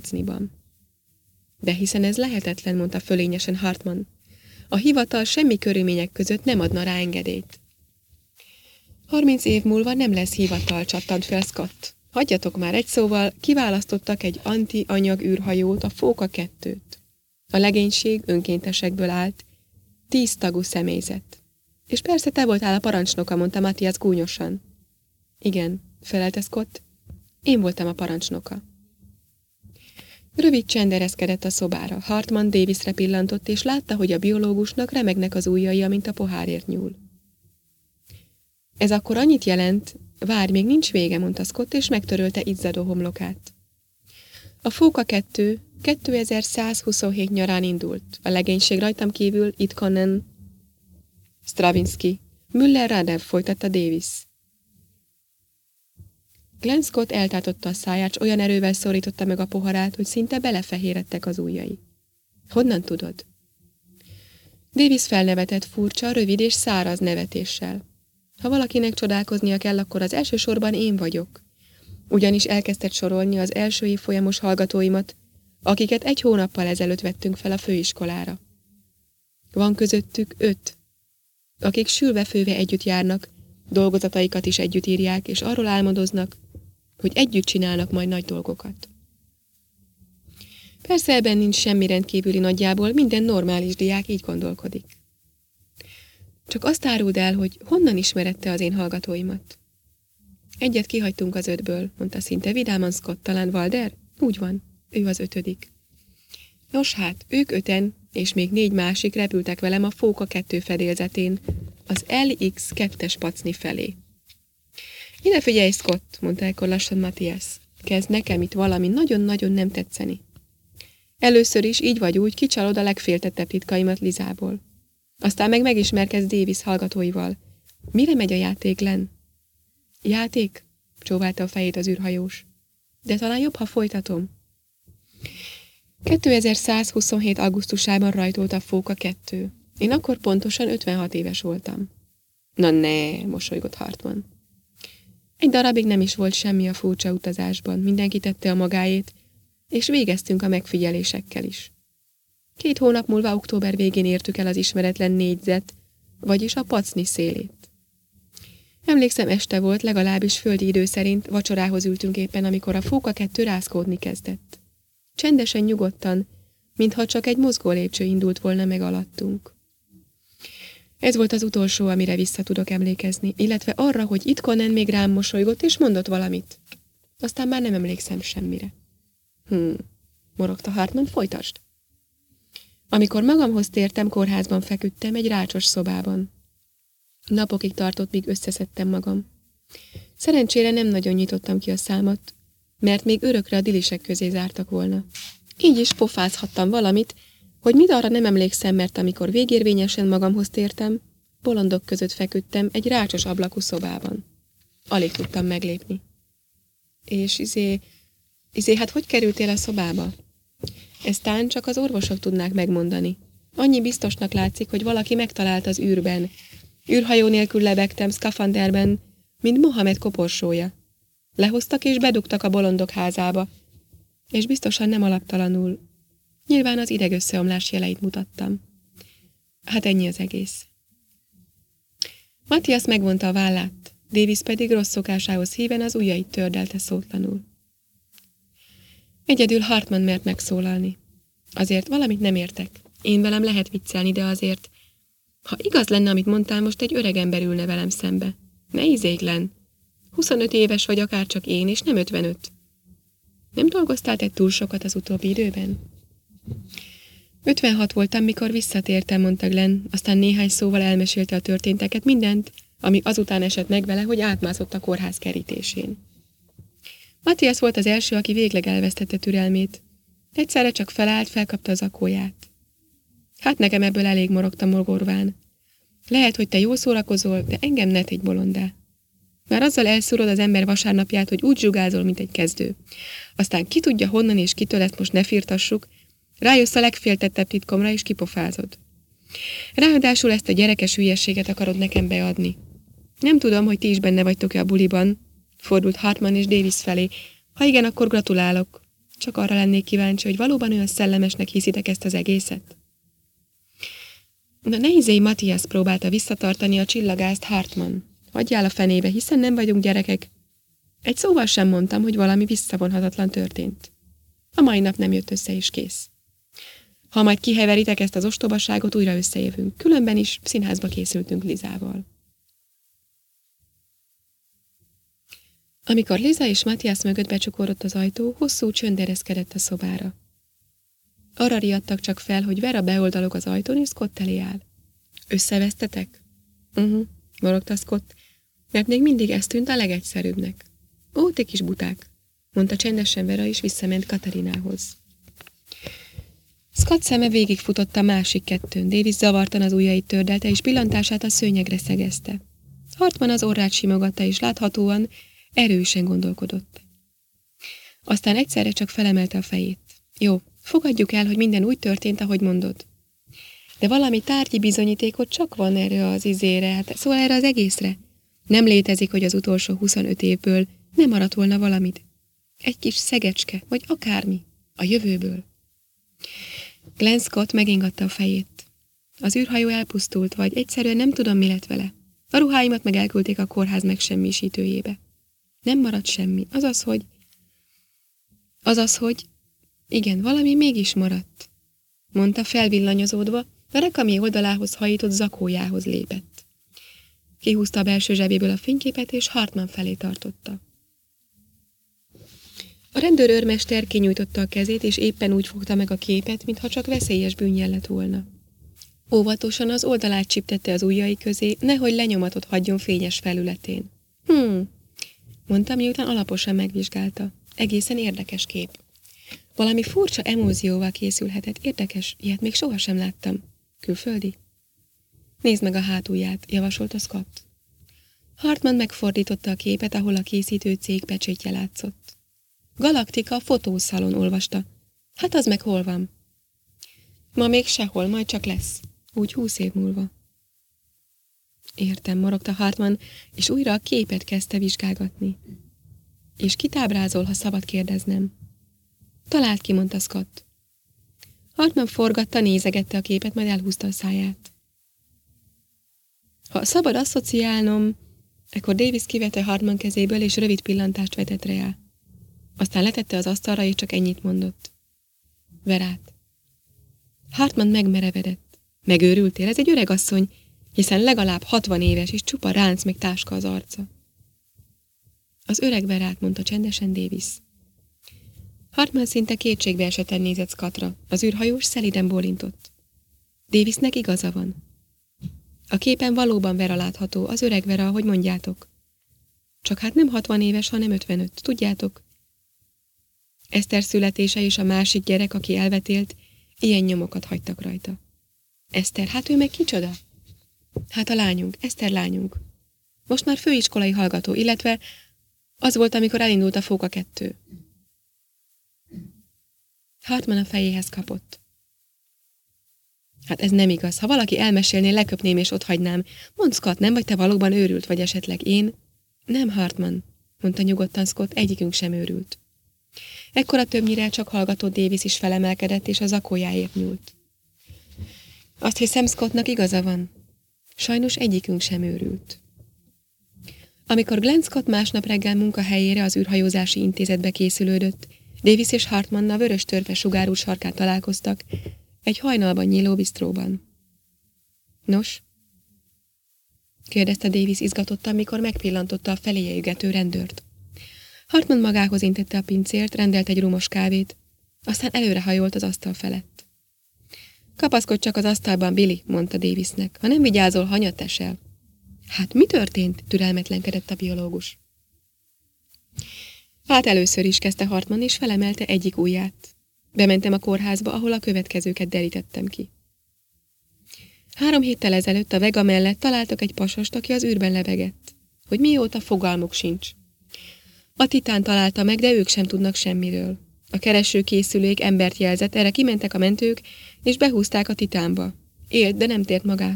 pacniban. De hiszen ez lehetetlen, mondta fölényesen Hartmann. A hivatal semmi körülmények között nem adna rá engedélyt. 30 év múlva nem lesz hivatal, csattant fel Scott. Hagyjatok már, egy szóval, kiválasztottak egy anti-anyag űrhajót, a Fóka 2-t. A legénység önkéntesekből állt, 10 tagú személyzet. És persze te voltál a parancsnoka, mondta Matthias gúnyosan. Igen, felelte Scott. Én voltam a parancsnoka. Rövid csend ereszkedett a szobára. Hartmann Davisre pillantott, és látta, hogy a biológusnak remegnek az ujjai, amint a pohárért nyúl. Ez akkor annyit jelent, várj, még nincs vége, mondta Scott, és megtörölte izzadó homlokát. A Fóka 2 2127 nyarán indult. A legénység rajtam kívül Itkonen, Stravinsky, Müller-Radev, folytatta Davis. Glenn Scott eltátotta a száját, s olyan erővel szorította meg a poharát, hogy szinte belefehéredtek az ujjai. Honnan tudod? Davis felnevetett furcsa, rövid és száraz nevetéssel. Ha valakinek csodálkoznia kell, akkor az elsősorban én vagyok. Ugyanis elkezdett sorolni az első évfolyamos hallgatóimat, akiket 1 hónappal ezelőtt vettünk fel a főiskolára. Van közöttük 5, akik sülve-főve együtt járnak, dolgozataikat is együtt írják, és arról álmodoznak, hogy együtt csinálnak majd nagy dolgokat. Persze ebben nincs semmi rendkívüli, nagyjából minden normális diák így gondolkodik. Csak azt áruld el, hogy honnan ismered te az én hallgatóimat. Egyet kihagytunk az 5-ből, mondta szinte vidáman Scott, talán Walder? Úgy van, ő az 5. Nos hát, ők 5-en, és még 4 másik repültek velem a Fóka 2 fedélzetén, az LX2-es pacni felé. Ide figyelj, Scott, mondta ekkor lassan Matthias. Kezd nekem itt valami nagyon-nagyon nem tetszeni. Először is így vagy úgy kicsalod a legféltettebb titkaimat Lizából. Aztán meg megismerkedsz Davis hallgatóival. Mire megy a játék, Glenn? Játék? Csóválta a fejét az űrhajós. De talán jobb, ha folytatom. 2127. augusztusában rajtolt a Fóka 2. Én akkor pontosan 56 éves voltam. Na ne, mosolygott Hartmann. Egy darabig nem is volt semmi a furcsa utazásban, mindenki tette a magáét, és végeztünk a megfigyelésekkel is. 2 hónap múlva október végén értük el az ismeretlen négyzet, vagyis a pacni szélét. Emlékszem, este volt, legalábbis földi idő szerint vacsorához ültünk éppen, amikor a Fóka 2 rázkódni kezdett. Csendesen, nyugodtan, mintha csak egy mozgó lépcső indult volna meg alattunk. Ez volt az utolsó, amire vissza tudok emlékezni, illetve arra, hogy Itkonen még rám mosolygott és mondott valamit. Aztán már nem emlékszem semmire. Morogta Hartmann, folytasd. Amikor magamhoz tértem, kórházban feküdtem egy rácsos szobában. Napokig tartott, míg összeszedtem magam. Szerencsére nem nagyon nyitottam ki a számat, mert még örökre a dilisek közé zártak volna. Így is pofázhattam valamit, hogy mit arra nem emlékszem, mert amikor végérvényesen magamhoz tértem, bolondok között feküdtem egy rácsos ablakú szobában. Alig tudtam meglépni. És hát hogy kerültél a szobába? Ezt tán csak az orvosok tudnák megmondani. Annyi biztosnak látszik, hogy valaki megtalált az űrben. Űrhajó nélkül lebegtem szkafanderben, mint Mohamed koporsója. Lehoztak és bedugtak a bolondok házába, és biztosan nem alaptalanul. Nyilván az idegösszeomlás jeleit mutattam. Hát ennyi az egész. Matthias megvonta a vállát, Davis pedig rossz szokásához híven az ujjait tördelte szótlanul. Egyedül Hartmann mert megszólalni. Azért valamit nem értek. Én velem lehet viccelni, de azért, ha igaz lenne, amit mondtál, most egy öreg ember ülne velem szembe. Ne izéglen. 25 éves vagy akárcsak én, és nem 55. Nem dolgoztál te túl sokat az utóbbi időben? 56 voltam, mikor visszatértem, mondta Glenn, aztán néhány szóval elmesélte a történteket, mindent, ami azután esett meg vele, hogy átmászott a kórház kerítésén. Matthias volt az első, aki végleg elvesztette türelmét. Egyszerre csak felállt, felkapta az zakóját. Hát nekem ebből elég, morogta mogorván. Lehet, hogy te jól szórakozol, de engem ne tégy bolondá. Már azzal elszúrod az ember vasárnapját, hogy úgy zsugázol, mint egy kezdő. Aztán ki tudja honnan és kitől, ezt most ne firtassuk, rájössz a legféltettebb titkomra, és kipofázod. Ráadásul ezt a gyerekes hülyességet akarod nekem beadni. Nem tudom, hogy ti is benne vagytok-e a buliban, fordult Hartmann és Davis felé. Ha igen, akkor gratulálok. Csak arra lennék kíváncsi, hogy valóban olyan szellemesnek hiszitek ezt az egészet. Na ne izélj, Matthias, próbálta visszatartani a csillagást Hartmann. Hagyjál a fenébe, hiszen nem vagyunk gyerekek. Egy szóval sem mondtam, hogy valami visszavonhatatlan történt. A mai nap nem jött össze, és kész. Ha majd kiheveritek ezt az ostobaságot, újra összejövünk. Különben is színházba készültünk Lizával. Amikor Liza és Matthias mögött becsukorott az ajtó, hosszú csönd ereszkedett a szobára. Arra riadtak csak fel, hogy Vera beoldalog az ajtón, és Scott elé áll. Összevesztetek? Morogta Scott, mert még mindig ez tűnt a legegyszerűbbnek. Ó, te kis buták, mondta csendesen Vera, és visszament Katarinához. Scott szeme végigfutott a másik kettőn, Davis zavartan az ujjait tördelte, és pillantását a szőnyegre szegezte. Hartmann az orrát simogatta, és láthatóan erősen gondolkodott. Aztán egyszerre csak felemelte a fejét. Jó, fogadjuk el, hogy minden úgy történt, ahogy mondod. De valami tárgyi bizonyítékot csak van erre az izére, szóval erre az egészre. Nem létezik, hogy az utolsó 25 évből nem maradt volna valamit. Egy kis szegecske, vagy akármi. A jövőből. Glenn Scott megingatta a fejét. Az űrhajó elpusztult, vagy egyszerűen nem tudom, mi lett vele. A ruháimat meg elküldték a kórház megsemmisítőjébe. Nem maradt semmi. Azaz, hogy... Igen, valami mégis maradt, mondta felvillanyozódva, a rekami oldalához hajított zakójához lépett. Kihúzta a belső zsebéből a fényképet, és Hartmann felé tartotta. A rendőrőrmester kinyújtotta a kezét, és éppen úgy fogta meg a képet, mintha csak veszélyes bűnjel lett volna. Óvatosan az oldalát csiptette az ujjai közé, nehogy lenyomatot hagyjon fényes felületén. Mondta, miután alaposan megvizsgálta. Egészen érdekes kép. Valami furcsa emózióval készülhetett. Érdekes, ilyet még sohasem láttam. Külföldi? Nézd meg a hátulját, javasolta Scott. Hartmann megfordította a képet, ahol a készítő cég pecsétje látszott. Galaktika fotószalon, olvasta. Hát az meg hol van? Ma még sehol, majd csak lesz. Úgy 20 év múlva. Értem, morogta Hartmann, és újra a képet kezdte vizsgálgatni. És kit ábrázol, ha szabad kérdeznem? Talált ki, mondta Scott. Hartmann forgatta, nézegette a képet, majd elhúzta a száját. Ha szabad asszociálnom, ekkor Davis kivette Hartmann kezéből, és rövid pillantást vetett rá. Aztán letette az asztalra, és csak ennyit mondott. Verát. Hartmann megmerevedett. Megőrültél, ez egy öreg asszony, hiszen legalább 60 éves, és csupa ránc meg táska az arca. Az öreg Verát, mondta csendesen Davis. Hartmann szinte kétségbeesetten nézett Scottra. Az űrhajós szeliden bólintott. Davisnek igaza van. A képen valóban Vera látható, az öreg Vera, ahogy mondjátok. Csak hát nem 60 éves, hanem 55, tudjátok? Eszter születése és a másik gyerek, aki elvetélt, ilyen nyomokat hagytak rajta. Eszter, hát ő meg kicsoda? Hát a lányunk, Eszter lányunk. Most már főiskolai hallgató, illetve az volt, amikor elindult a Fóka 2. Hartmann a fejéhez kapott. Hát ez nem igaz. Ha valaki elmesélné, leköpném és otthagynám. Mondd, Scott, nem vagy te valóban őrült, vagy esetleg én? Nem, Hartmann, mondta nyugodtan Scott, egyikünk sem őrült. Ekkora többnyire csak hallgató Davis is felemelkedett, és a zakójáért nyúlt. Azt hiszem, Scottnak igaza van. Sajnos egyikünk sem őrült. Amikor Glenn Scott másnap reggel munkahelyére az űrhajózási intézetbe készülődött, Davis és Hartmann a vörös törpe sugárú sarkán találkoztak, egy hajnalban nyíló bistróban. Nos? kérdezte Davis izgatottan, mikor megpillantotta a feléje ügető rendőrt. Hartmann magához intette a pincért, rendelt egy rumos kávét, aztán előrehajolt az asztal felett. Kapaszkodj csak az asztalban, Billy, mondta Davisnek. Ha nem vigyázol, hanyat esel. Hát mi történt? Türelmetlenkedett a biológus. Hát először is, kezdte Hartmann, és felemelte egyik ujját. Bementem a kórházba, ahol a következőket derítettem ki. 3 héttel ezelőtt a Vega mellett találtak egy pasast, aki az űrben lebegett. Hogy mióta, fogalmuk sincs. A Titán találta meg, de ők sem tudnak semmiről. A keresőkészülék embert jelzett, erre kimentek a mentők, és behúzták a Titánba. Élt, de nem tért magához.